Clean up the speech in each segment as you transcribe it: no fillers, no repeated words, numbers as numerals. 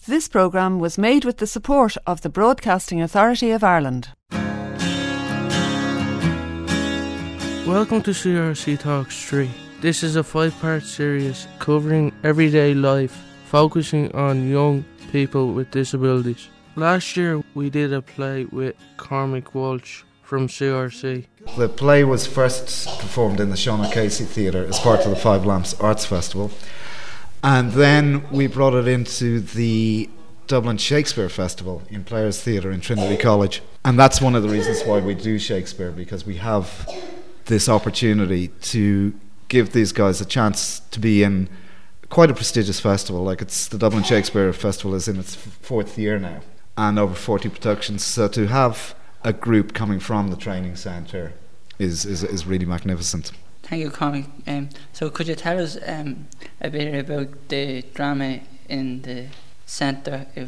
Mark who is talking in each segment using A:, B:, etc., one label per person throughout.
A: This programme was made with the support of the Broadcasting Authority of Ireland.
B: Welcome to CRC Talks 3. This is a 5-part series covering everyday life, focusing on young people with disabilities. Last year we did a play with Cormac Walsh from CRC.
C: The play was first performed in the Sean O'Casey Theatre as part of the Five Lamps Arts Festival. And then we brought it into the Dublin Shakespeare Festival in Players Theatre in Trinity College. And that's one of the reasons why we do Shakespeare, because we have this opportunity to give these guys a chance to be in quite a prestigious festival. Like, it's the Dublin Shakespeare Festival is in its 4th year now, and over 40 productions. So to have a group coming from the training centre is really magnificent.
D: Thank you, Cormac. So could you tell us a bit about the drama in the centre of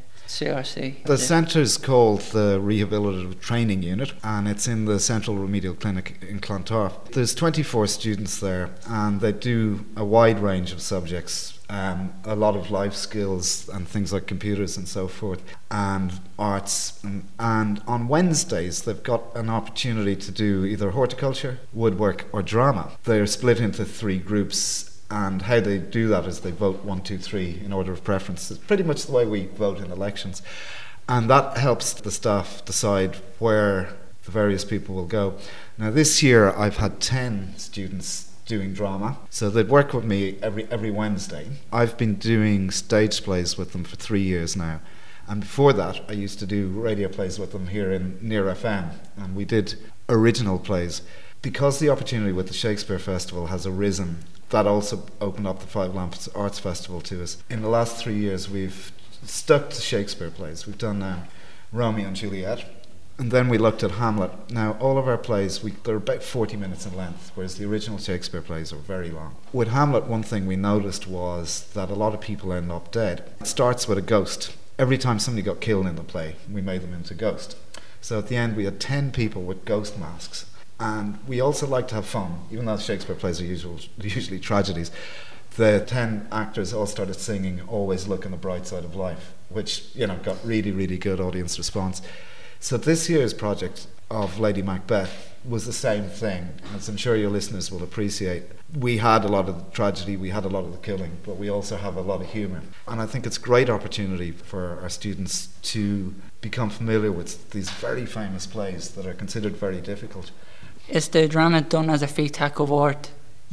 D: CRC?
C: The centre is called the Rehabilitative Training Unit, and it's in the Central Remedial Clinic in Clontarf. There's 24 students there, and they do a wide range of subjects, a lot of life skills and things like computers and so forth, and arts. And on Wednesdays they've got an opportunity to do either horticulture, woodwork or drama. They're split into 3 groups, and how they do that is they vote 1, 2, 3 in order of preference. It's pretty much the way we vote in elections, and that helps the staff decide where the various people will go. Now this year I've had 10 students doing drama, so they'd work with me every Wednesday. I've been doing stage plays with them for 3 years now, and before that I used to do radio plays with them here in Near FM, and we did original plays. Because the opportunity with the Shakespeare Festival has arisen, that also opened up the Five Lamps Arts Festival to us. In the last 3 years we've stuck to Shakespeare plays. We've done Romeo and Juliet, and then we looked at Hamlet. Now all of our plays, they're about 40 minutes in length, whereas the original Shakespeare plays are very long. With Hamlet, one thing we noticed was that a lot of people end up dead. It starts with a ghost. Every time somebody got killed in the play, we made them into ghost. So at the end we had 10 people with ghost masks. And we also like to have fun, even though Shakespeare plays are usually tragedies. The 10 actors all started singing "Always Look on the Bright Side of Life," which got really, really good audience response. So this year's project of Lady Macbeth was the same thing, as I'm sure your listeners will appreciate. We had a lot of the tragedy, we had a lot of the killing, but we also have a lot of humour. And I think it's a great opportunity for our students to become familiar with these very famous plays that are considered very difficult.
D: Is the drama done as a FETAC award?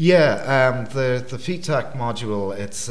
C: Yeah, the FETAC module, it's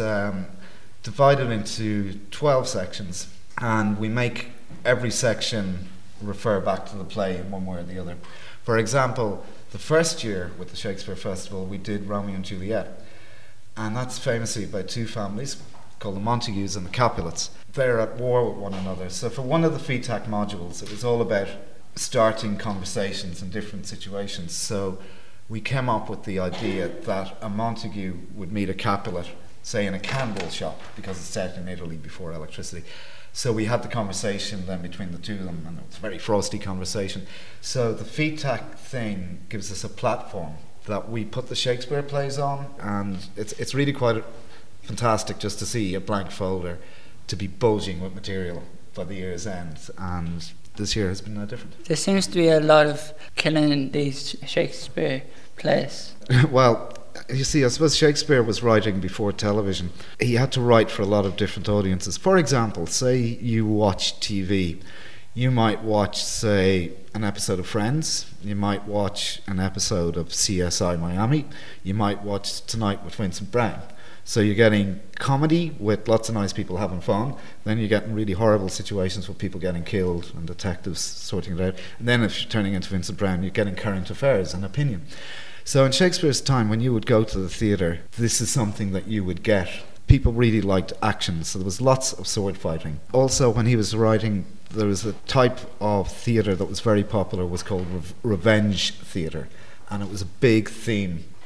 C: divided into 12 sections, and we make every section refer back to the play in one way or the other. For example, the first year with the Shakespeare Festival we did Romeo and Juliet, and that's famously about 2 families called the Montagues and the Capulets. They're at war with one another. So for one of the FETAC modules it was all about starting conversations in different situations. So we came up with the idea that a Montague would meet a Capulet, say in a candle shop, because it's set in Italy before electricity. So we had the conversation then between the two of them, and it was a very frosty conversation. So the FETAC thing gives us a platform that we put the Shakespeare plays on, and it's really quite fantastic just to see a blank folder to be bulging with material by the year's end, and this year has been no different.
D: There seems to be a lot of killing in these Shakespeare plays.
C: Well, you see, I suppose Shakespeare was writing before television. He had to write for a lot of different audiences. For example, say you watch TV. You might watch, say, an episode of Friends. You might watch an episode of CSI Miami. You might watch Tonight with Vincent Brown. So you're getting comedy with lots of nice people having fun. Then you're getting really horrible situations with people getting killed and detectives sorting it out. And then if you're turning into Vincent Brown, you're getting current affairs and opinion. So in Shakespeare's time, when you would go to the theatre, this is something that you would get. People really liked action, so there was lots of sword fighting. Also, when he was writing, there was a type of theatre that was very popular, was called revenge theatre. And it was a big theme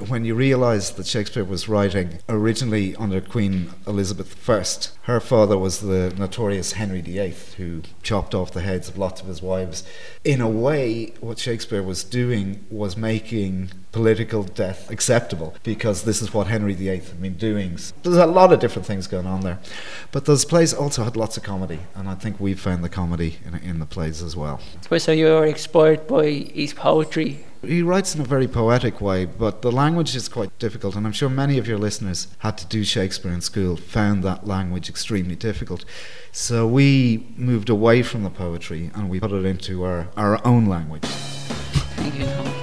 C: when you realise that Shakespeare was writing originally under Queen Elizabeth I. Her father was the notorious Henry VIII, who chopped off the heads of lots of his wives. In a way, what Shakespeare was doing was making political death acceptable, because this is what Henry VIII had been doing. There's a lot of different things going on there. But those plays also had lots of comedy, and I think we've found the comedy in the plays as well.
D: So you were inspired by his poetry?
C: He writes in a very poetic way, but the language is quite difficult, and I'm sure many of your listeners had to do Shakespeare in school, found that language extremely difficult. So we moved away from the poetry and we put it into our own language.
D: Thank you, Tom.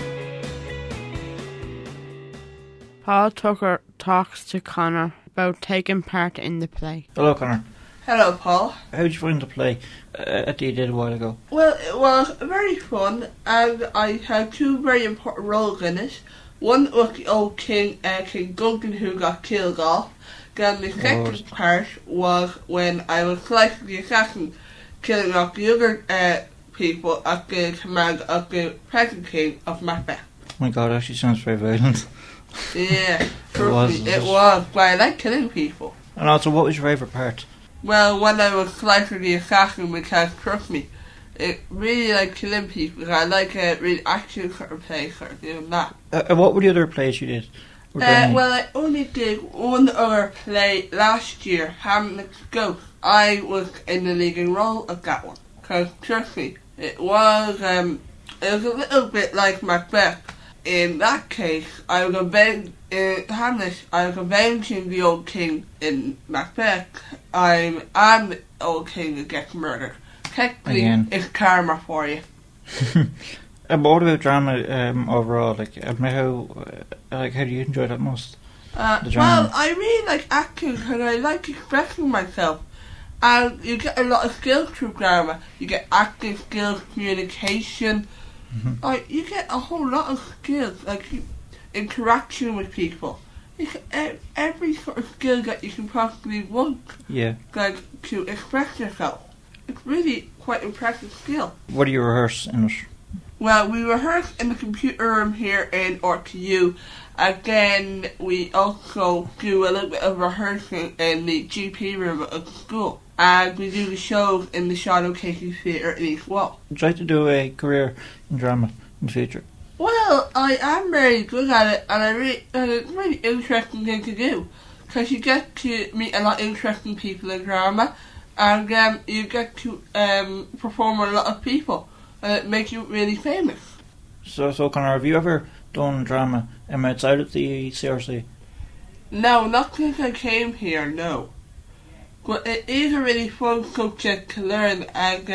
E: Paul Tucker talks to Connor about taking part in the play.
F: Hello, Connor.
G: Hello, Paul.
F: How did you find the play that you did a while ago?
G: Well, it was very fun, and I had two very important roles in it. One was the old King Duncan, who got killed off. Then the second part was when I was like the assassin, killing off the other people at the command of the present king of Macbeth.
F: Oh my god, actually sounds very violent.
G: Yeah, it was, but I like killing people.
F: And also, what was your favourite part?
G: Well, when I was slicing the assassin, because trust me, it really like killing people. I like a really action sort of play, sort of doing that.
F: What were the other plays you did?
G: Well, I only did one other play last year, Hamlet's Ghost. I was in the leading role of that one. Because trust me, it was a little bit like Macbeth. In that case, I was in Hamlet, I was avenging the old king. In Macbeth, I'm the old king that gets murdered. Technically, it's karma for you.
F: But what about drama overall? How do you enjoy that most?
G: Well, I really like acting because I like expressing myself. And you get a lot of skills through drama. You get acting skills, communication. You get a whole lot of skills, like interaction with people. You get every sort of skill that you can possibly want.
F: Yeah.
G: Like to express yourself. It's really quite impressive skill.
F: What do you rehearse in it?
G: Well, we rehearse in the computer room here in RTU. Again, we also do a little bit of rehearsing in the GP room at school. And we do the shows in the Shadow Casey Theatre in East Wall.
F: Would you like to do a career in drama in the future?
G: Well, I am very good at it, and it's a really interesting thing to do. Because you get to meet a lot of interesting people in drama, and you get to perform with a lot of people, and it makes you really famous.
F: So Connor, have you ever done drama outside of the CRC?
G: No, not since I came here, no. But it is a really fun subject to learn, and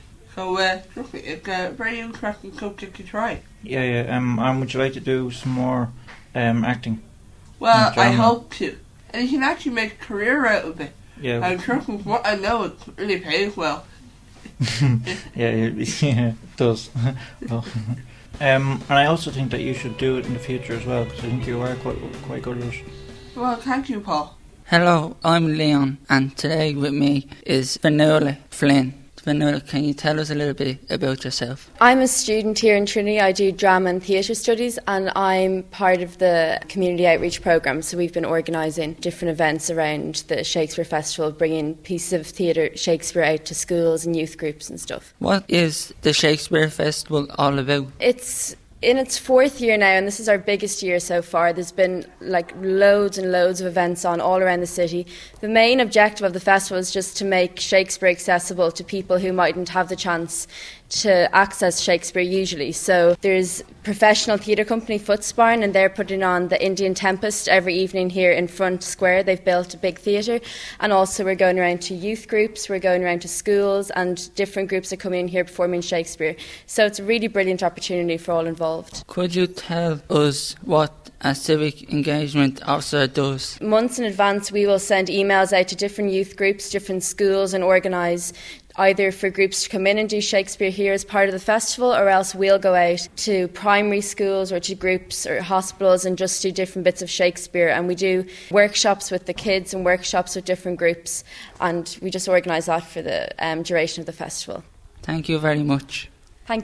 G: it's a very interesting subject to try.
F: Yeah. And would you like to do some more acting?
G: Well, I hope to. And you can actually make a career out of it.
F: Yeah.
G: And trust me, from what I know, it really pays well.
F: yeah, it does. Well, and I also think that you should do it in the future as well, because I think you are quite good at it.
G: Well, thank you, Paul.
D: Hello, I'm Leon, and today with me is Fionnuala Flynn. Fionnuala, can you tell us a little bit about yourself?
H: I'm a student here in Trinity. I do drama and theatre studies, and I'm part of the community outreach programme. So we've been organising different events around the Shakespeare Festival, bringing pieces of theatre Shakespeare out to schools and youth groups and stuff.
D: What is the Shakespeare Festival all about?
H: It's in its fourth year now, and this is our biggest year so far. There's been loads and loads of events on all around the city. The main objective of the festival is just to make Shakespeare accessible to people who mightn't have the chance to access Shakespeare usually. So there's professional theatre company Footsbarn, and they're putting on the Indian Tempest every evening here in Front Square. They've built a big theatre, and also we're going around to youth groups, we're going around to schools, and different groups are coming in here performing Shakespeare. So it's a really brilliant opportunity for all involved.
D: Could you tell us what a civic engagement officer does?
H: Months in advance we will send emails out to different youth groups, different schools, and organise either for groups to come in and do Shakespeare here as part of the festival, or else we'll go out to primary schools or to groups or hospitals and just do different bits of Shakespeare. And we do workshops with the kids and workshops with different groups, and we just organise that for the duration of the festival.
D: Thank you very much.
H: Thank you.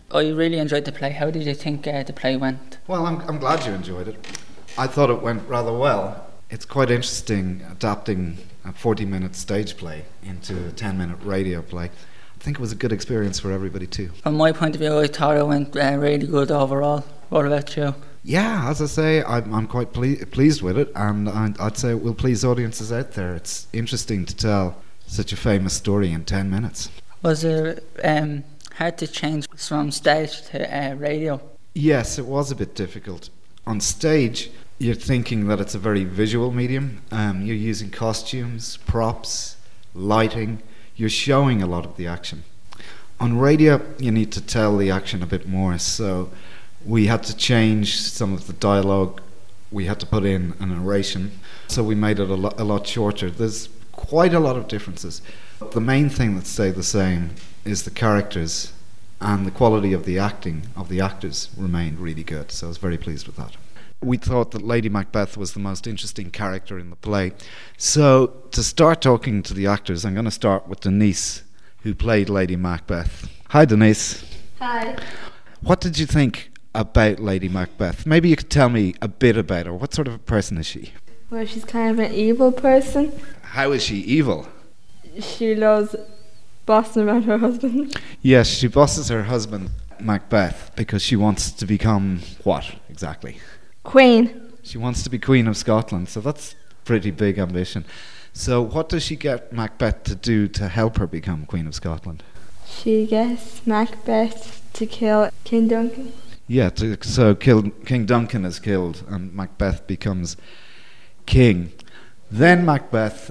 D: I really enjoyed the play. How did you think the play went?
C: Well, I'm glad you enjoyed it. I thought it went rather well. It's quite interesting adapting a 40-minute stage play into a 10-minute radio play. I think it was a good experience for everybody too.
D: From my point of view, I thought it went really good overall. What about you?
C: Yeah, as I say, I'm quite pleased with it, and I'd say it will please audiences out there. It's interesting to tell such a famous story in 10 minutes.
D: Was it hard to change from stage to radio?
C: Yes, it was a bit difficult. On stage, you're thinking that it's a very visual medium. You're using costumes, props, lighting. You're showing a lot of the action. On radio, you need to tell the action a bit more, so we had to change some of the dialogue. We had to put in a narration, so we made it a lot shorter. There's quite a lot of differences. The main thing that stayed the same is the characters, and the quality of the acting of the actors remained really good, so I was very pleased with that. We thought that Lady Macbeth was the most interesting character in the play. So to start talking to the actors, I'm going to start with Denise, who played Lady Macbeth. Hi, Denise.
I: Hi.
C: What did you think about Lady Macbeth? Maybe you could tell me a bit about her. What sort of a person is she?
I: Well, she's kind of an evil person.
C: How is she evil?
I: She loves bossing around her husband.
C: Yes, she bosses her husband, Macbeth, because she wants to become what exactly?
I: Queen.
C: She wants to be Queen of Scotland, so that's pretty big ambition. So what does she get Macbeth to do to help her become Queen of Scotland?
I: She gets Macbeth to kill King Duncan.
C: Yeah, so King Duncan is killed and Macbeth becomes king. Then Macbeth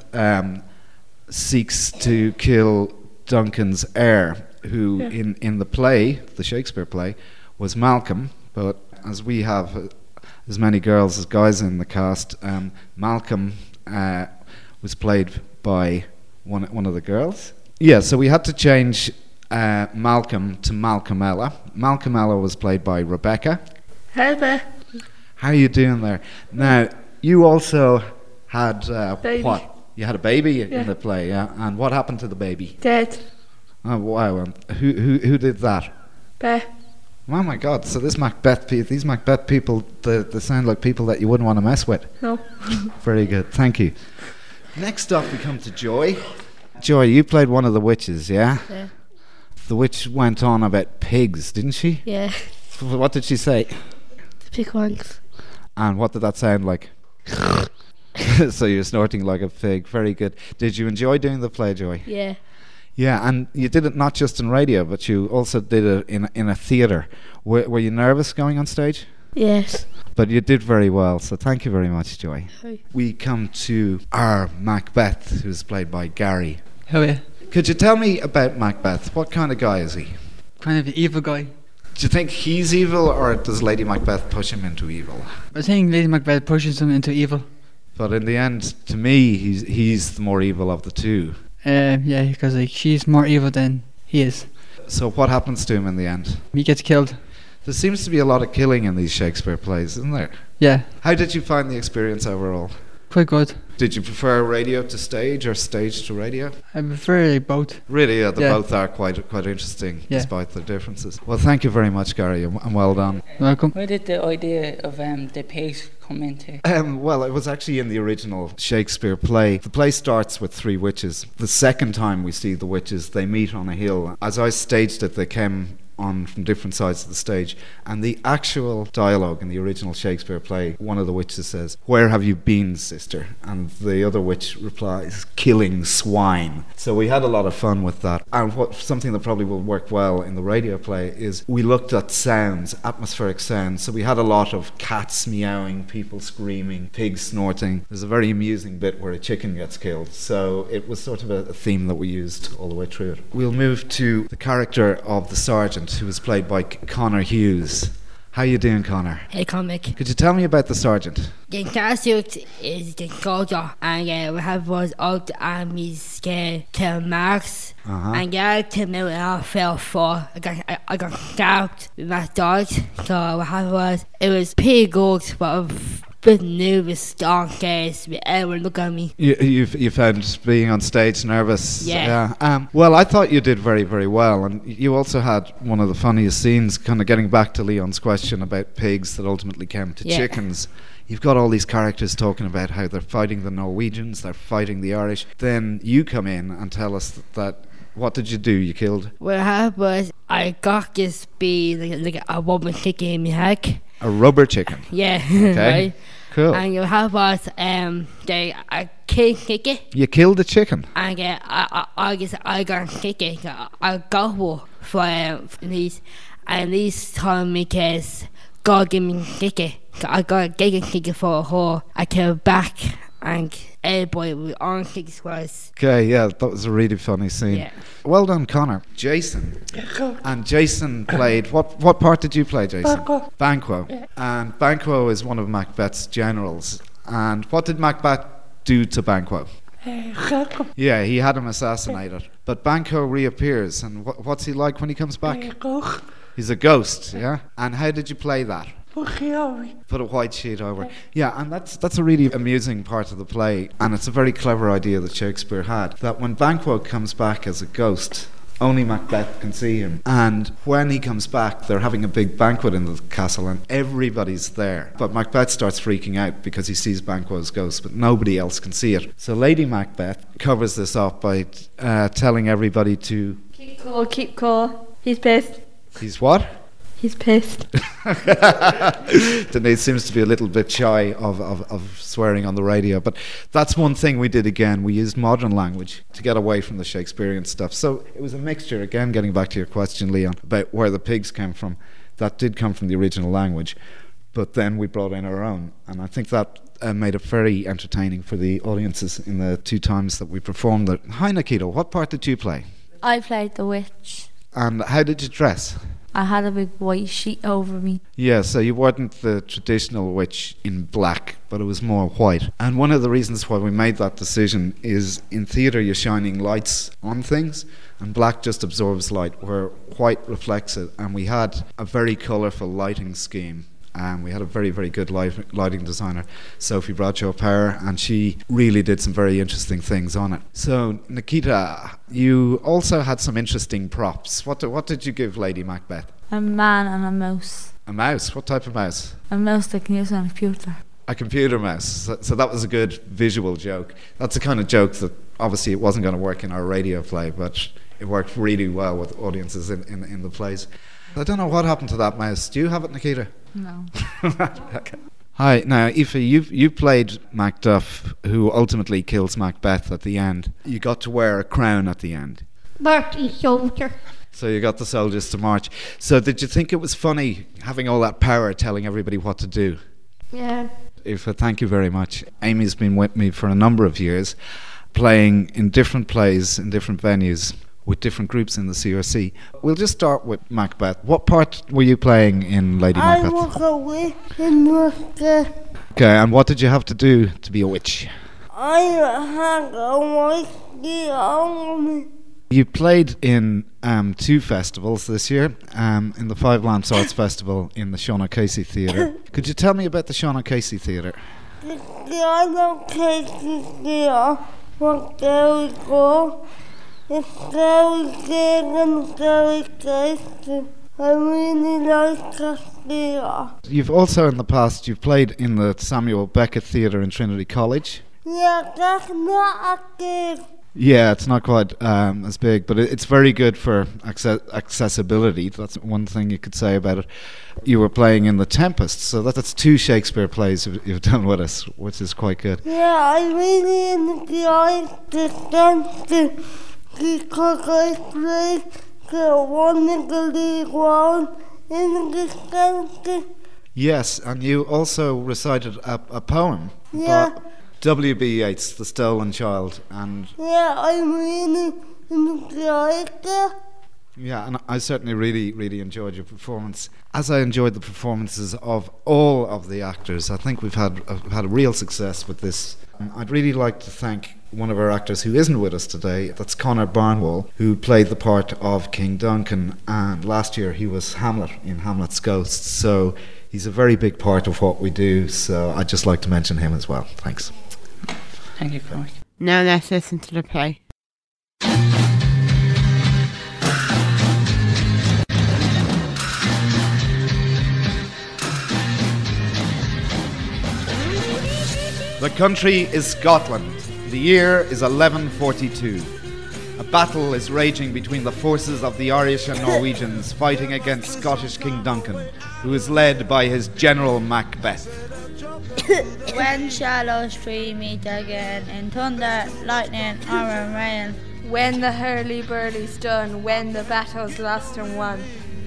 C: seeks to kill Duncan's heir, who in the play, the Shakespeare play, was Malcolm, but as we have as many girls as guys in the cast, Malcolm was played by one of the girls. Yeah, so we had to change Malcolm to Malcolmella. Malcolmella was played by Rebecca.
I: Hello.
C: How are you doing there? Now, you also had
I: Baby.
C: what? You had a baby in the play, yeah? And what happened to the baby?
I: Dead.
C: Oh, wow. Who did that?
I: Beth.
C: Oh my God! So these Macbeth people, they sound like people that you wouldn't want to mess with.
I: No.
C: Very good, thank you. Next up, we come to Joy. Joy, you played one of the witches, yeah?
J: Yeah.
C: The witch went on about pigs, didn't she?
J: Yeah.
C: What did she say?
J: The big ones.
C: And what did that sound like? So you're snorting like a pig. Very good. Did you enjoy doing the play, Joy?
J: Yeah.
C: Yeah, and you did it not just in radio, but you also did it in a theatre. Were you nervous going on stage?
J: Yes.
C: But you did very well, so thank you very much, Joy.
J: Hi.
C: We come to our Macbeth, who's played by Gary.
K: How are you?
C: Could you tell me about Macbeth? What kind of guy is he?
K: Kind of an evil guy.
C: Do you think he's evil, or does Lady Macbeth push him into evil?
K: I think Lady Macbeth pushes him into evil.
C: But in the end, to me, he's the more evil of the two.
K: Yeah, because like she's more evil than he is.
C: So what happens to him in the end?
K: He gets killed.
C: There seems to be a lot of killing in these Shakespeare plays, isn't there?
K: Yeah.
C: How did you find the experience overall?
K: Quite good.
C: Did you prefer radio to stage or stage to radio?
K: I prefer like both.
C: Really, both are quite interesting, despite their differences. Well, thank you very much, Gary, and well done.
K: Welcome.
D: Where did the idea of the pigs come into?
C: Well, it was actually in the original Shakespeare play. The play starts with three witches. The second time we see the witches, they meet on a hill. As I staged it, they came on from different sides of the stage, and the actual dialogue in the original Shakespeare play, one of the witches says, "Where have you been, sister?" And the other witch replies, "Killing swine." So we had a lot of fun with that. And something that probably will work well in the radio play is we looked at sounds, atmospheric sounds. So we had a lot of cats meowing, people screaming, pigs snorting. There's a very amusing bit where a chicken gets killed. So it was sort of a theme that we used all the way through it. We'll move to the character of the sergeant, who was played by Connor Hughes. How you doing, Connor?
J: Hey, comic.
C: Could you tell me about the sergeant?
J: The grassroots is the soldier, and we have was out and he's to Marks, and to me I fell for. I got stabbed with my dogs, so what happened was it was pretty good, but bit nervous on case everyone look at me.
C: You found being on stage nervous?
J: Yeah.
C: Well, I thought you did very, very well, and you also had one of the funniest scenes, kind of getting back to Leon's question about pigs that ultimately came to chickens. You've got all these characters talking about how they're fighting the Norwegians, they're fighting the Irish. Then you come in and tell us that what did you do? You killed?
J: What happened was I got this bee like a woman chicken in my head.
C: A rubber chicken?
J: Yeah.
C: Okay.
J: Right?
C: Cool.
J: And you have was I killed it.
C: You killed the chicken?
J: And I guess I got kick it. I got one for these, and these told me cause God give me kick it. I got a kick it for her. I came back and everybody was on kick squads.
C: Okay, yeah, that was a really funny scene.
J: Yeah.
C: Well done, Connor. Jason. And Jason played, what part did you play, Jason? Banquo.
G: Yeah.
C: And Banquo is one of Macbeth's generals. And what did Macbeth do to Banquo? Yeah, he had him assassinated. But Banquo reappears, and what's he like when he comes back? He's a ghost, yeah? And how did you play that? Put a white sheet over. Yeah, and that's a really amusing part of the play, and it's a very clever idea that Shakespeare had, that when Banquo comes back as a ghost, only Macbeth can see him. And when he comes back, they're having a big banquet in the castle and everybody's there. But Macbeth starts freaking out because he sees Banquo's ghost, but nobody else can see it. So Lady Macbeth covers this up by telling everybody to...
I: Keep cool, keep cool. He's pissed.
C: He's what?
I: He's pissed.
C: Denise seems to be a little bit shy of swearing on the radio, but that's one thing we did again. We used modern language to get away from the Shakespearean stuff. So it was a mixture, again, getting back to your question, Leon, about where the pigs came from. That did come from the original language, but then we brought in our own, and I think that made it very entertaining for the audiences in the 2 times that we performed it. Hi, Nikita, what part did you play?
L: I played the witch.
C: And how did you dress?
L: I had a big white sheet over me.
C: Yeah, so you weren't the traditional witch in black, but it was more white. And one of the reasons why we made that decision is in theatre you're shining lights on things, and black just absorbs light, where white reflects it. And we had a very colourful lighting scheme. And we had a very, very good lighting designer, Sophie Bradshaw-Power, and she really did some very interesting things on it. So, Nikita, you also had some interesting props. What did you give Lady Macbeth?
L: A man and a mouse.
C: A mouse? What type of mouse?
L: A mouse that can use on a computer.
C: A computer mouse. So that was a good visual joke. That's the kind of joke that obviously it wasn't going to work in our radio play, but it worked really well with audiences in the plays. I don't know what happened to that mouse. Do you have it, Nikita?
L: No.
C: Okay. Hi, now Aoife, you played Macduff, who ultimately kills Macbeth at the end. You got to wear a crown at the end.
J: Marty soldier.
C: So you got the soldiers to march. So did you think it was funny having all that power telling everybody what to do?
J: Yeah.
C: Aoife, thank you very much. Amy's been with me for a number of years, playing in different plays in different venues with different groups in the CRC. We'll just start with Macbeth. What part were you playing in Lady Macbeth?
J: I was a witch in Macbeth.
C: Okay, and what did you have to do to be a witch?
J: I had a white sheet on me.
C: You played in 2 festivals this year, in the Five Lamps Arts Festival in the Sean O'Casey Theatre. Could you tell me about the Sean O'Casey Theatre?
J: The Sean O'Casey Theatre was very good. It's very big and very tasty. I really like the theatre.
C: You've also in the past, you've played in the Samuel Beckett Theatre in Trinity College.
J: Yeah, that's not a big.
C: Yeah, it's not quite as big, but it's very good for accessibility. That's one thing you could say about it. You were playing in The Tempest, so that's 2 Shakespeare plays you've done with us, which is quite good.
J: Yeah, I really enjoyed The Tempest. Because I played the Wonderful League One in the country.
C: Yes, and you also recited a poem.
J: Yeah.
C: W.B. Yeats, The Stolen Child. And
J: yeah, I really enjoyed it.
C: Yeah, and I certainly really enjoyed your performance. As I enjoyed the performances of all of the actors, I think we've had a real success with this. I'd really like to thank one of our actors who isn't with us today. That's Conor Barnwell, who played the part of King Duncan, and last year he was Hamlet in Hamlet's Ghost. So he's a very big part of what we do, so I'd just like to mention him as well. Thanks.
D: Thank you, Cormac.
E: Now let's listen to the play.
C: The country is Scotland. The year is 1142. A battle is raging between the forces of the Irish and Norwegians fighting against Scottish King Duncan, who is led by his general Macbeth.
M: When shall us three meet again in thunder, lightning, or in rain?
I: When the hurly-burly's done, when the battle's lost and won.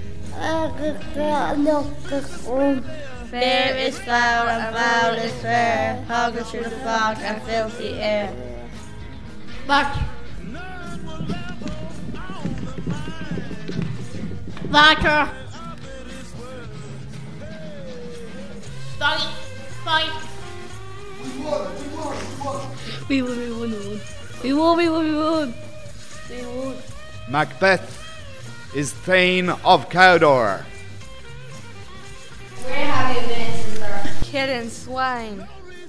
M: Fair is foul and foul is fair, hogger through the fog and filthy air.
J: March. Water. Fight. Fight. We won.
C: Macbeth is Thane of Cawdor.
I: Where have you been, sister? Killing swine.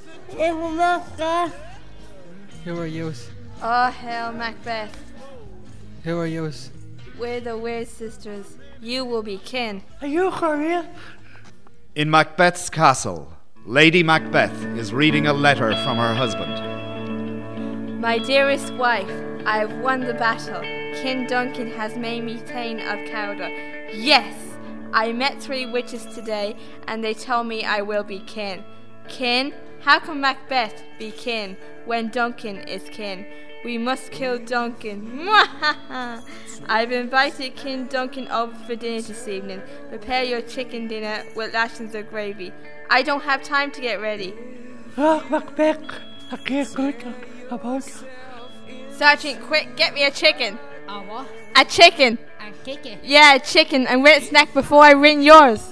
K: Who are you?
I: Oh, hell, Macbeth.
K: Who are you?
I: We're the Weird Sisters. You will be kin.
G: Are you for real?
C: In Macbeth's castle, Lady Macbeth is reading a letter from her husband.
I: My dearest wife, I have won the battle. King Duncan has made me Thane of Cawdor. Yes! I met 3 witches today, and they told me I will be kin. Kin? How can Macbeth be kin when Duncan is kin? We must kill Duncan. I've invited King Duncan over for dinner this evening. Prepare your chicken dinner with lashings of gravy. I don't have time to get ready.
G: Oh, Macbeth, I can't go about.
I: Sergeant, quick, get me a chicken.
J: A what?
I: A chicken.
J: A chicken.
I: Yeah, a chicken, and with a snack before I ring yours.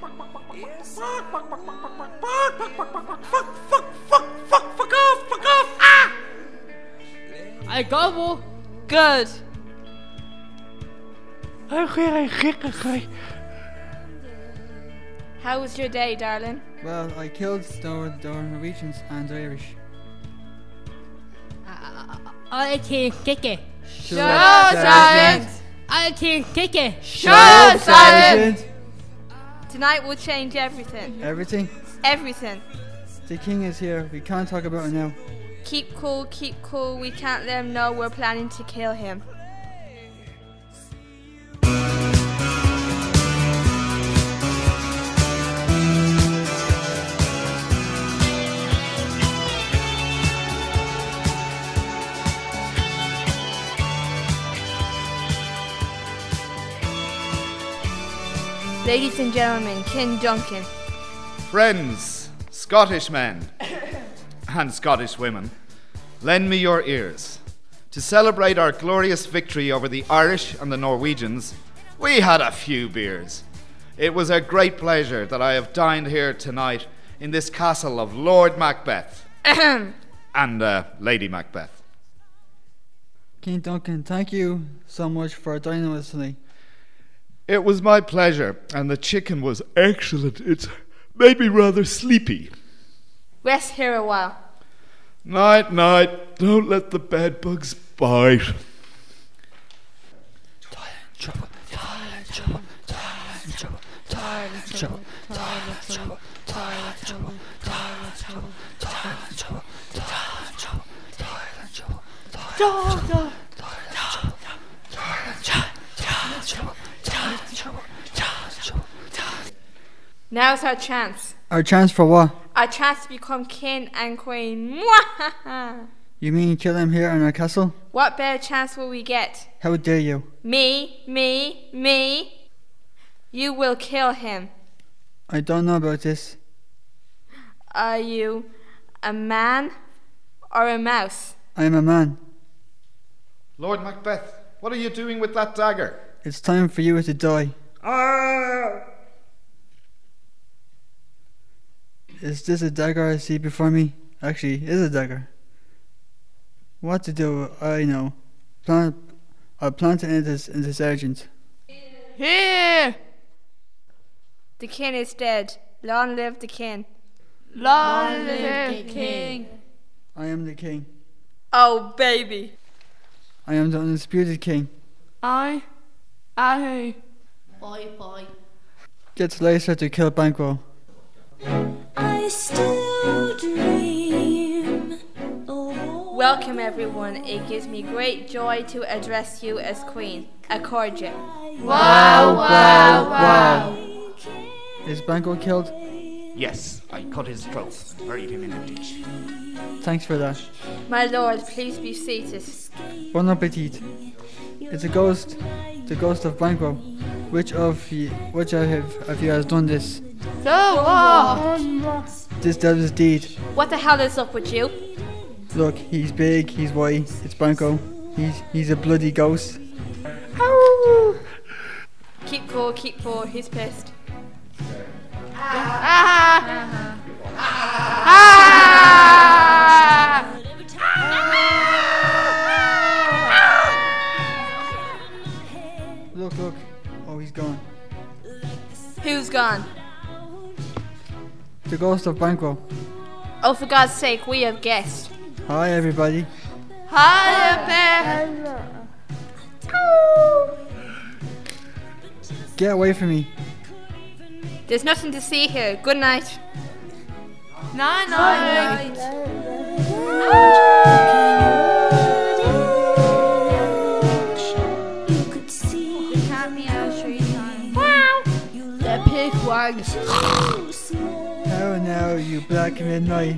G: Fuck off! Ah!
J: I got one.
I: Good. How was your day, darling?
K: Well, I killed the Norwegians and the Irish.
J: I can kick it.
I: Shut up, Sergeant!
J: I can kick it.
I: Shut up, Sergeant! Tonight will change everything.
K: Everything?
I: Everything.
K: The king is here. We can't talk about it now.
I: Keep cool, keep cool. We can't let him know we're planning to kill him. Ladies and gentlemen, King Duncan.
C: Friends, Scottish men and Scottish women, lend me your ears. To celebrate our glorious victory over the Irish and the Norwegians, we had a few beers. It was a great pleasure that I have dined here tonight in this castle of Lord Macbeth and Lady Macbeth.
K: King Duncan, thank you so much for dining with us tonight.
C: It was my pleasure, and the chicken was excellent. It made me rather sleepy.
I: Rest here a while.
C: Night, night. Don't let the bed bugs bite.
K: Trouble.
I: Now's our chance.
K: Our chance for what?
I: Our chance to become king and queen.
K: You mean kill him here in our castle?
I: What better chance will we get?
K: How dare you?
I: Me. You will kill him.
K: I don't know about this.
I: Are you a man or a mouse?
K: I am a man.
C: Lord Macbeth, what are you doing with that dagger?
K: It's time for you to die. Is this a dagger I see before me? Actually, it is a dagger. What to do, I know. I'll plant it into Sergeant.
I: Here! The king is dead. Long live the king.
L: Long live the king.
K: I am the king.
I: Oh, baby.
K: I am the undisputed king.
E: I.
L: Bye bye.
K: Gets Lisa to kill Banquo.
N: I still dream.
I: Welcome, everyone. It gives me great joy to address you as queen. Accordia.
L: Wow, wow, wow.
K: Is Banquo killed?
O: Yes, I cut his throat, buried him in a ditch.
K: Thanks for that.
I: My lord, please be seated.
K: Bon appetit. It's a ghost. The ghost of Banquo. Which of you has done this?
I: So what?
K: This devil's deed.
I: What the hell is up with you?
K: Look, he's big, he's white, it's Banquo. He's a bloody ghost.
I: Keep cool, he's pissed.
K: Look. Oh, he's gone.
I: Who's gone?
K: The ghost of Banquo.
I: Oh, for God's sake, we have guests.
K: Hi, everybody.
I: Hi, up there.
K: Get away from me.
I: There's nothing to see here. Good night.
L: Night.
J: The pig wags.
K: Oh no, you black midnight.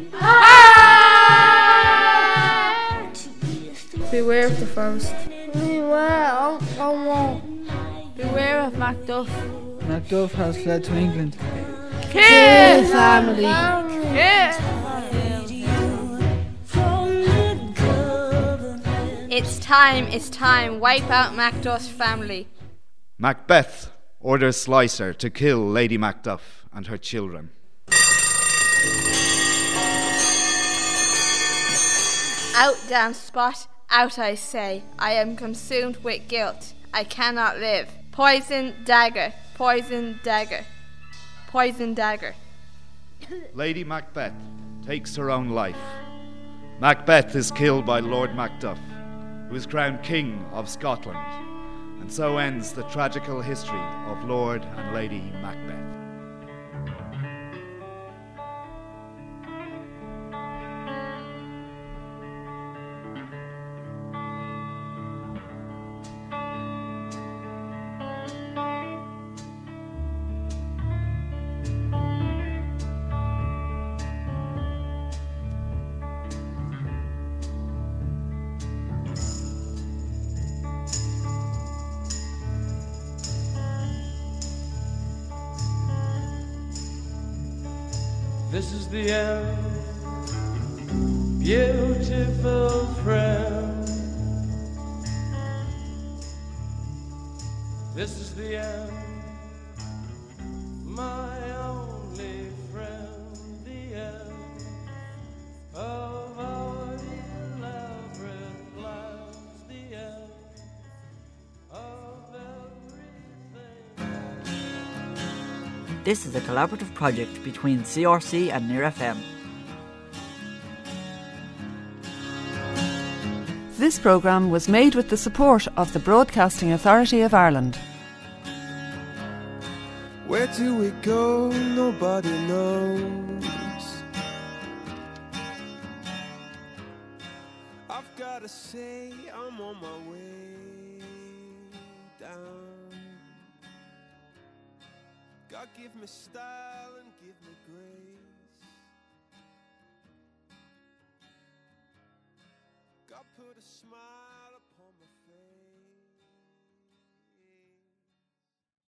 L: Beware of the forest. Beware, I won't. Beware of Macduff.
K: Macduff has fled to England.
J: Kill family.
I: It's time. Wipe out Macduff's family.
C: Macbeth orders Slicer to kill Lady Macduff and her children.
I: Out, damn spot. Out, I say. I am consumed with guilt. I cannot live. Poison dagger. Poison dagger. Poison dagger.
C: Lady Macbeth takes her own life. Macbeth is killed by Lord Macduff, who is crowned King of Scotland. And so ends the tragical history of Lord and Lady Macbeth.
P: This is the end, beautiful friend. This is the end, my only friend. The end of our elaborate plans. The end of everything.
Q: This is a collaborative project between CRC and Near FM.
A: This programme was made with the support of the Broadcasting Authority of Ireland.
P: Where do we go? Nobody knows. I've gotta say I'm on my way down. God give me style and give me grace. God put a smile